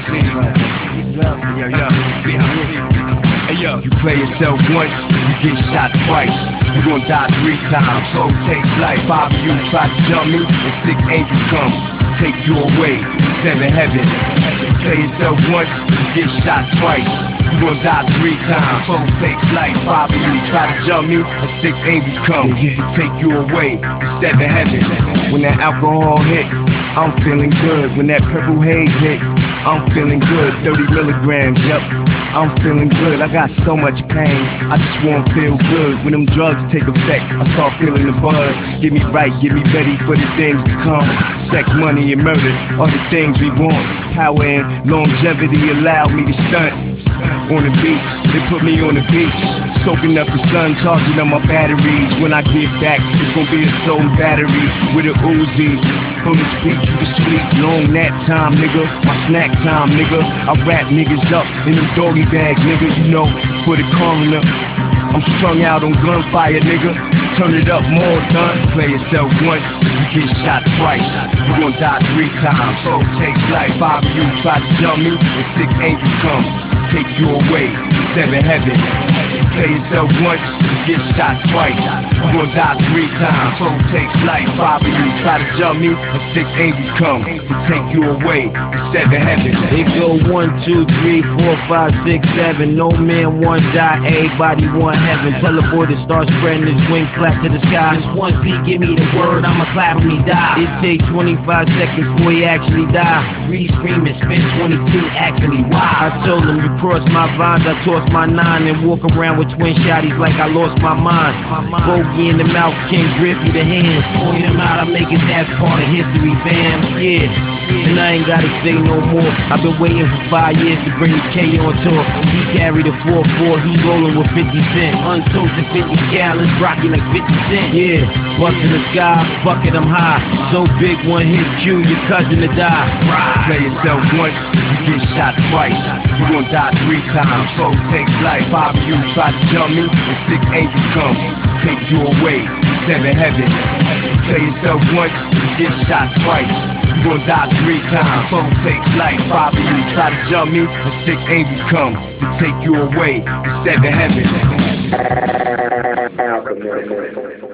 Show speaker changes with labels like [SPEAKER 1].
[SPEAKER 1] BIC. Yo, yo, BIC. Hey yo, you play yourself once, you get shot twice. You gon' die 3 times, so take flight. 5 of you try to jump me, and 6 angels come to take you away to 7 heaven. You play yourself once, you get shot twice. You gon' die 3 times, so take flight. 5 of you try to jump me, and 6 angels come to take you away to 7 heaven. When that alcohol hit, I'm feeling good. When that purple haze hit, I'm feeling good. 30 milligrams, yep, I'm feeling good. I got so much pain, I just wanna feel good. When them drugs take effect, I start feeling the buzz. Get me right, get me ready for the things to come. Sex, money, and murder, all the things we want. Power and longevity allow me to stunt on the beach. They put me on the beach, soaking up the sun, charging up my batteries. When I get back, it's gonna be a soul battery with a Uzi. Bullets beat you to sleep, long nap time, nigga. My snack time, nigga. I wrap niggas up in them doggy bags, nigga. You know, for the coroner. I'm strung out on gunfire, nigga. Turn it up more, done. Play yourself once, you get shot twice. You gon' die 3 times, so take flight. 5 of you try to jump me, and 6 angels come to take you away to 7 heaven. Play yourself once, you get shot twice. You gon' die 3 times, so take flight. 5 of you try to jump me, and 6 angels come to take you away to 7 heaven.
[SPEAKER 2] It go 1, 2, 3, 4, 5, 6, 7. No man want die, everybody want heaven. Tell the boy to start spreading his wings, clap to the sky. Just one beat, give me the word, I'ma clap when he die. It take 25 seconds before he actually die. 3 screaming, spin 22, asking me why. I told him you cross my vines, I toss my 9 and walk around with twin shotties like I lost my mind. Bogey in the mouth, King Griffey the hands. Point him out, I make it, that's part of history, fam. Yeah. And I ain't gotta say no more. I've been waiting for 5 years to bring the K on tour. He carried a 4-4, he rolling with 50 Cent. Untoasted 50 gallons, rocky like 50 Cent. Yeah, bust in the sky, fuck it, I'm high. So big, one hit Q, your cousin to die.
[SPEAKER 1] Play yourself once, you get shot twice. You gon' die 3 times, so take flight. 5 of you try to jump me, and 6 angels come to take you away to 7 heaven. Play yourself once, you get shot twice. You gon' die 3 times, so take flight. 5 of you try to jump me, and 6 angels come to take you away to 7 heaven.